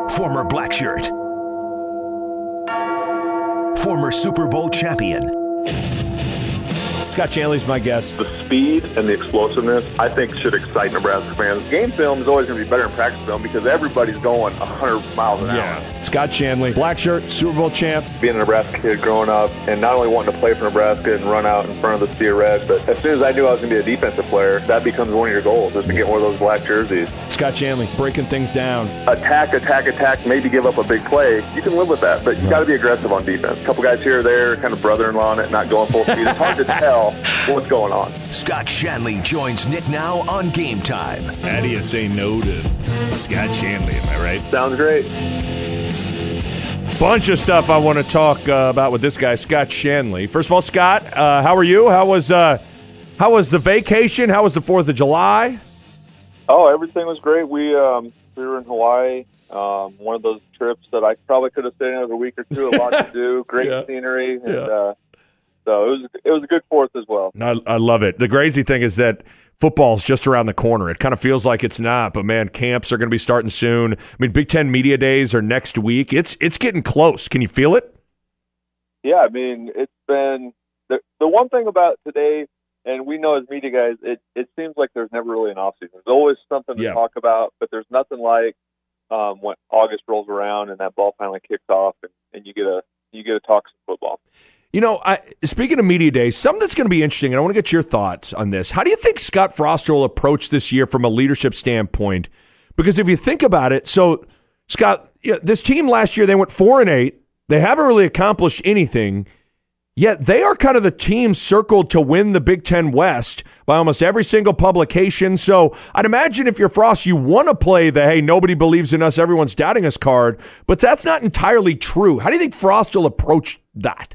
Former black shirt. Former Super Bowl champion. Scott Chanley's my guest. The speed and the explosiveness, I think, should excite Nebraska fans. Game film is always going to be better than practice film because everybody's going 100 miles an hour. Scott Chanley, black shirt, Super Bowl champ. Being a Nebraska kid growing up and not only wanting to play for Nebraska and run out in front of the sea of red, but as soon as I knew I was going to be a defensive player, that becomes one of your goals, is to get one of those black jerseys. Scott Chanley, breaking things down. Attack, maybe give up a big play. You can live with that, but you got to be aggressive on defense. A couple guys here or there, kind of brother-in-law on it, not going full speed. It's hard to tell what's going on. Scott Chanley joins Nick now on Game Time. How do you say no to Scott Chanley, am I right? Sounds great. Bunch of stuff I want to talk about with this guy, Scott Chanley. First of all, Scott, how are you? How was the vacation? How was the 4th of July? Oh, everything was great. We were in Hawaii. One of those trips that I probably could have stayed another week or two. A lot to do. Great scenery. And, so it was a good 4th as well. I love it. The crazy thing is that football's just around the corner. It kind of feels like it's not, but man, camps are going to be starting soon. I mean, Big Ten Media Days are next week. It's getting close. Can you feel it? Yeah, I mean, it's been the one thing about today, and we know as media guys, it seems like there's never really an off season. There's always something to talk about, but there's nothing like when August rolls around and that ball finally kicks off, and you get to talk some football. You know, speaking of Media Day, something that's going to be interesting, and I want to get your thoughts on this. How do you think Scott Frost will approach this year from a leadership standpoint? Because if you think about it, so, Scott, this team last year, they went 4-8. They haven't really accomplished anything, yet they are kind of the team circled to win the Big Ten West by almost every single publication. So I'd imagine if you're Frost, you want to play the, hey, nobody believes in us, everyone's doubting us card, but that's not entirely true. How do you think Frost will approach that?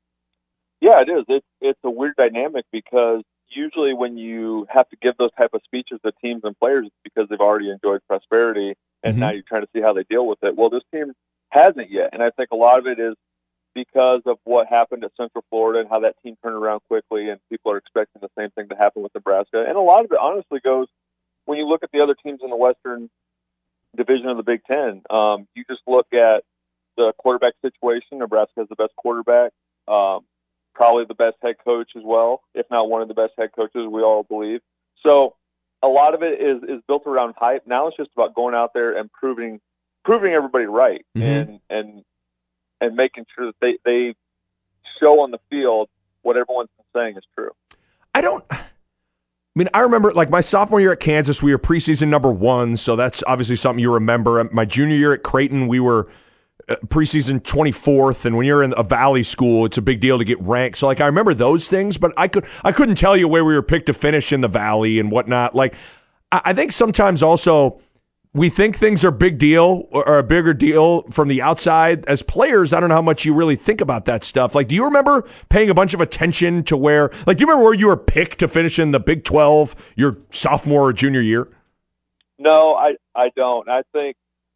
Yeah, it is. It's a weird dynamic because usually when you have to give those type of speeches to teams and players, it's because they've already enjoyed prosperity, and now you're trying to see how they deal with it. Well, this team hasn't yet, and I think a lot of it is because of what happened at Central Florida and how that team turned around quickly, and people are expecting the same thing to happen with Nebraska. And a lot of it honestly goes, when you look at the other teams in the Western Division of the Big Ten, you just look at the quarterback situation. Nebraska has the best quarterback. Probably the best head coach as well, if not one of the best head coaches, we all believe. So a lot of it is built around hype. Now it's just about going out there and proving everybody right, and making sure that they show on the field what everyone's been saying is true. I remember, like, my sophomore year at Kansas, we were preseason number 1, so that's obviously something you remember. My junior year at Creighton, we were preseason 24th, and when you're in a Valley school, it's a big deal to get ranked. So, like, I remember those things, but I couldn't tell you where we were picked to finish in the Valley and whatnot. Like, I think sometimes also we think things are big deal or a bigger deal from the outside. As players, I don't know how much you really think about that stuff. Like, do you remember paying a bunch of attention to where, like, do you remember where you were picked to finish in the Big 12 your sophomore or junior year? No, I don't. I think,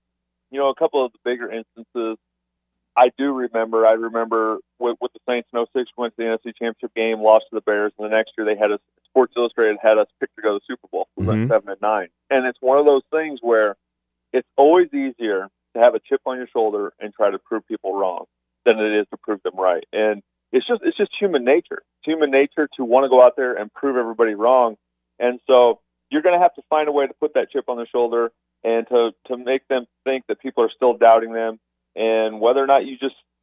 a couple of the bigger instances I do remember. I remember with the Saints in 06, we went to the NFC Championship game, lost to the Bears, and the next year they had us, Sports Illustrated had us picked to go to the Super Bowl. We went 7-9. And it's one of those things where it's always easier to have a chip on your shoulder and try to prove people wrong than it is to prove them right. And it's just human nature. It's human nature to want to go out there and prove everybody wrong. And so you're going to have to find a way to put that chip on their shoulder and to make them think that people are still doubting them, and whether or not you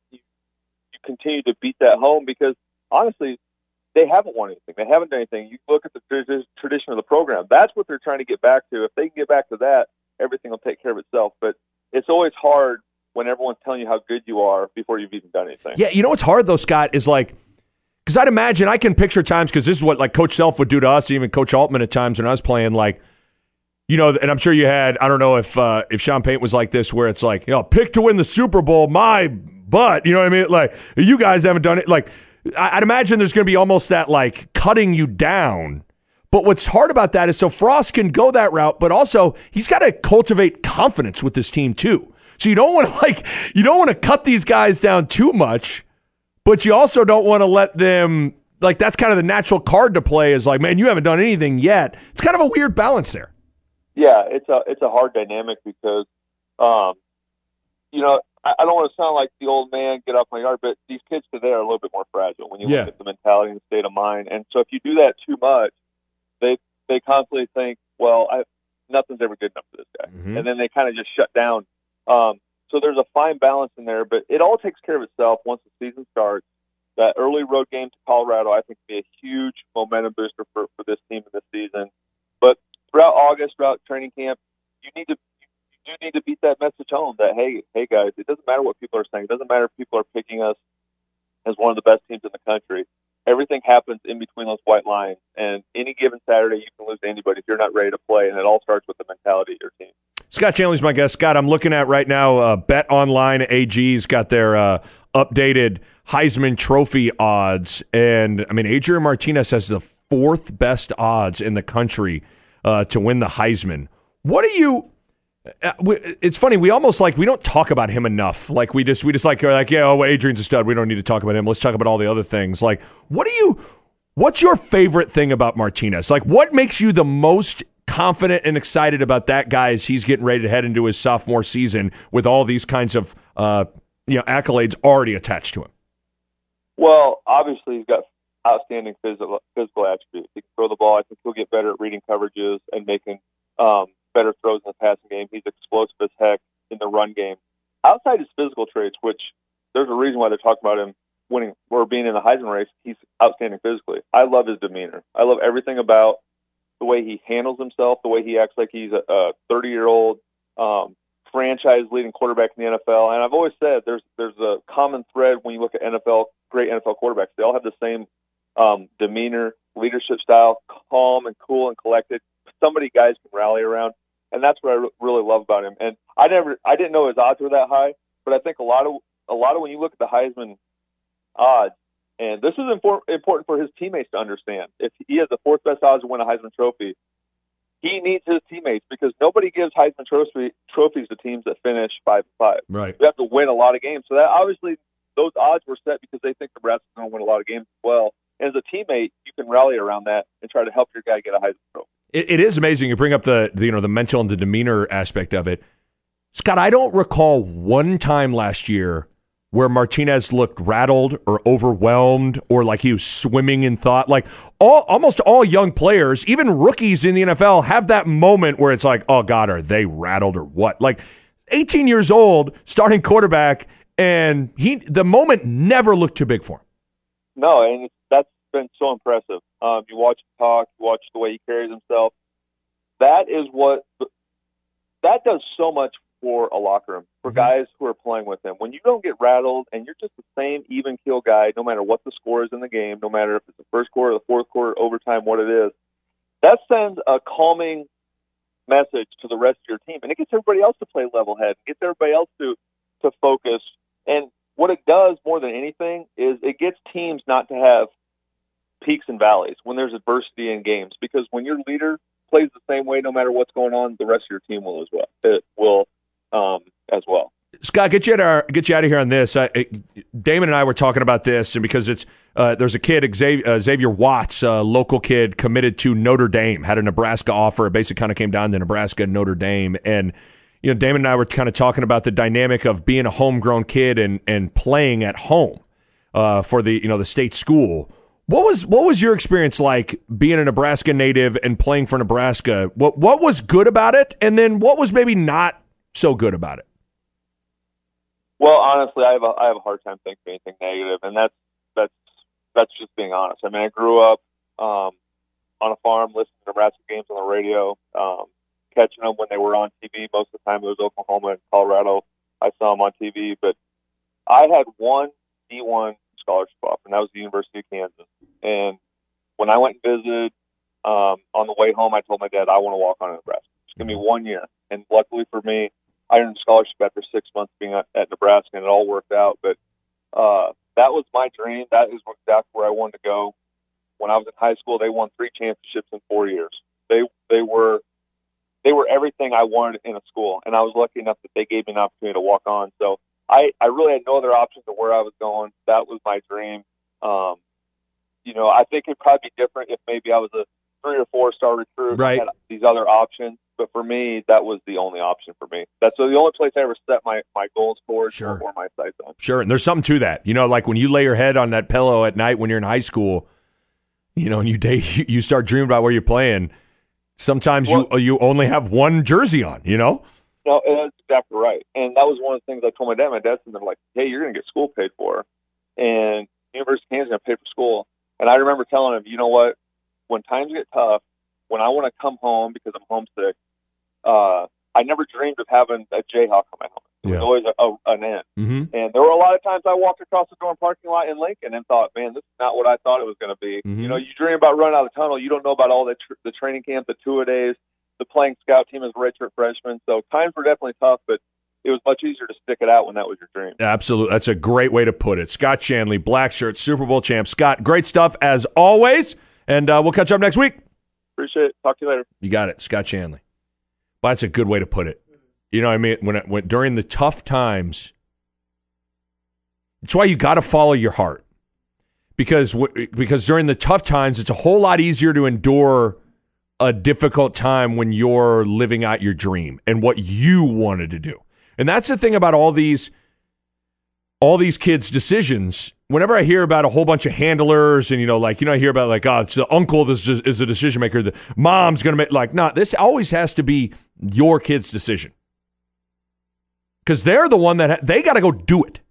continue to beat that home, because honestly, they haven't won anything. They haven't done anything. You look at the tradition of the program. That's what they're trying to get back to. If they can get back to that, everything will take care of itself. But it's always hard when everyone's telling you how good you are before you've even done anything. Yeah, you know what's hard, though, Scott, is like, because I'd imagine, I can picture times, because this is what like Coach Self would do to us, even Coach Altman at times when I was playing, like, and I'm sure you had, I don't know if Sean Payton was like this, where it's like, pick to win the Super Bowl, my butt, you know what I mean? Like, you guys haven't done it. Like, I'd imagine there's going to be almost that, like, cutting you down. But what's hard about that is, so Frost can go that route, but also he's got to cultivate confidence with this team too. So you don't want to cut these guys down too much, but you also don't want to let them, like, that's kind of the natural card to play, is like, man, you haven't done anything yet. It's kind of a weird balance there. Yeah, it's a hard dynamic because I don't want to sound like the old man, get off my yard, but these kids today are a little bit more fragile when you look at the mentality and the state of mind. And so if you do that too much, they constantly think, well, nothing's ever good enough for this guy. Mm-hmm. And then they kind of just shut down. So there's a fine balance in there, but it all takes care of itself once the season starts. That early road game to Colorado, I think, will be a huge momentum booster for this team in this season. But throughout August, throughout training camp, you do need to beat that message home that, hey guys, it doesn't matter what people are saying. It doesn't matter if people are picking us as one of the best teams in the country. Everything happens in between those white lines. And any given Saturday, you can lose to anybody if you're not ready to play. And it all starts with the mentality of your team. Scott Chanley's my guest. Scott, I'm looking at right now, Bet Online AG's got their updated Heisman Trophy odds. And, I mean, Adrian Martinez has the fourth best odds in the country to win the Heisman. What do you it's funny, we don't talk about him enough. Like we just like, Adrian's a stud. We don't need to talk about him. Let's talk about all the other things. Like, what's your favorite thing about Martinez? Like, what makes you the most confident and excited about that guy as he's getting ready to head into his sophomore season with all these kinds of accolades already attached to him? Well, obviously he's got outstanding physical attributes. He can throw the ball. I think he'll get better at reading coverages and making better throws in the passing game. He's explosive as heck in the run game. Outside his physical traits, which there's a reason why they're talking about him winning or being in the Heisman race, he's outstanding physically. I love his demeanor. I love everything about the way he handles himself, the way he acts like he's a 30-year-old franchise-leading quarterback in the NFL. And I've always said there's a common thread when you look at great NFL quarterbacks. They all have the same demeanor, leadership style, calm and cool and collected. Somebody guys can rally around, and that's what I really love about him. And I didn't know his odds were that high, but I think a lot of when you look at the Heisman odds, and this is important for his teammates to understand. If he has the fourth best odds to win a Heisman Trophy, he needs his teammates because nobody gives Heisman trophies to teams that finish 5-5. Right. You have to win a lot of games. So that obviously those odds were set because they think Nebraska's going to win a lot of games as well. And as a teammate, you can rally around that and try to help your guy get a Heisman Trophy. It is amazing. You bring up the mental and the demeanor aspect of it. Scott, I don't recall one time last year where Martinez looked rattled or overwhelmed or like he was swimming in thought. Like almost all young players, even rookies in the NFL, have that moment where it's like, oh, God, are they rattled or what? Like 18 years old, starting quarterback, and the moment never looked too big for him. No, and that's been so impressive. You watch him talk, you watch the way he carries himself. That does so much for a locker room, for guys who are playing with him. When you don't get rattled and you're just the same even keel guy, no matter what the score is in the game, no matter if it's the first quarter, the fourth quarter, overtime, what it is, that sends a calming message to the rest of your team. And it gets everybody else to play level head, gets everybody else to focus. And what it does more than anything is it gets teams not to have peaks and valleys when there's adversity in games, because when your leader plays the same way, no matter what's going on, the rest of your team will as well. It will as well. Scott, get you out of here on this. Damon and I were talking about this, and because it's there's a kid, Xavier Watts, a local kid committed to Notre Dame, had a Nebraska offer. It basically kind of came down to Nebraska and Notre Dame, and Damon and I were kind of talking about the dynamic of being a homegrown kid and playing at home for the state school. What was your experience like being a Nebraska native and playing for Nebraska? What was good about it, and then what was maybe not so good about it? Well, honestly, I have a hard time thinking anything negative, and that's just being honest. I mean, I grew up on a farm, listening to Nebraska games on the radio, catching them when they were on TV. Most of the time, it was Oklahoma and Colorado. I saw them on TV, but I had one D1 scholarship offer, and that was the University of Kansas. And when I went and visited on the way home, I told my dad, I want to walk on in Nebraska. Just give me 1 year. And luckily for me, I earned a scholarship after 6 months being at Nebraska, and it all worked out. But that was my dream. That is exactly where I wanted to go. When I was in high school, they won 3 championships in 4 years. They were everything I wanted in a school, and I was lucky enough that they gave me an opportunity to walk on. So I really had no other options of where I was going. That was my dream. I think it'd probably be different if maybe I was a 3 or 4 star recruit right. and had these other options. but for me, that was the only option for me. That's the only place I ever set my goals towards or my sights on. Sure, and there's something to that. You know, like when you lay your head on that pillow at night when you're in high school, you know, and you start dreaming about where you're playing. Sometimes you only have one jersey on, you know? No, that's exactly right. And that was one of the things I told my dad. My dad said, they're like, hey, you're going to get school paid for. And University of Kansas is going to pay for school. And I remember telling him, you know what? When times get tough, when I want to come home because I'm homesick, I never dreamed of having a Jayhawk on my helmet. It was always an end. Mm-hmm. And there were a lot of times I walked across the dorm parking lot in Lincoln and thought, man, this is not what I thought it was going to be. Mm-hmm. You know, you dream about running out of the tunnel. You don't know about all the training camp, the two-a-days, the playing scout team as a redshirt freshman. So times were definitely tough, but it was much easier to stick it out when that was your dream. Absolutely. That's a great way to put it. Scott Shanley, black shirt, Super Bowl champ. Scott, great stuff as always, and we'll catch up next week. Appreciate it. Talk to you later. You got it, Scott Shanley. But that's a good way to put it. You know what I mean? When during the tough times, it's why you got to follow your heart. Because during the tough times, it's a whole lot easier to endure a difficult time when you're living out your dream and what you wanted to do. And that's the thing about all these kids' decisions. Whenever I hear about a whole bunch of handlers and, I hear about it's the uncle is a decision maker, the mom's going to make, this always has to be your kid's decision. Because they're the one they got to go do it.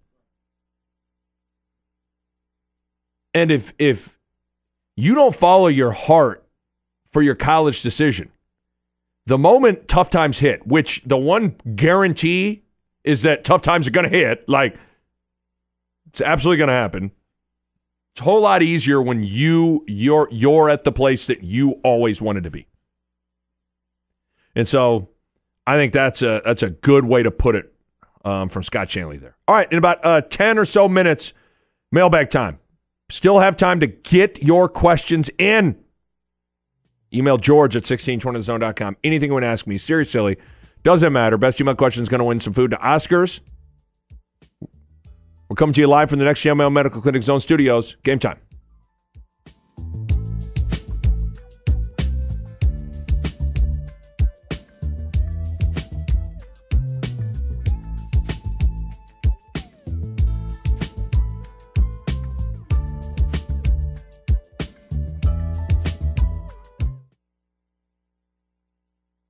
And if you don't follow your heart for your college decision, the moment tough times hit, which the one guarantee is that tough times are going to hit, it's absolutely going to happen. It's a whole lot easier when you're at the place that you always wanted to be. And so I think that's a good way to put it from Scott Shanley there. All right, in about 10 or so minutes, mailbag time. Still have time to get your questions in. Email George at 1620thezone.com. Anything you want to ask me, serious, silly, doesn't matter. Best email question is going to win some food to Oscars. We're coming to you live from the Next Gen Medical Clinic Zone Studios. Game time.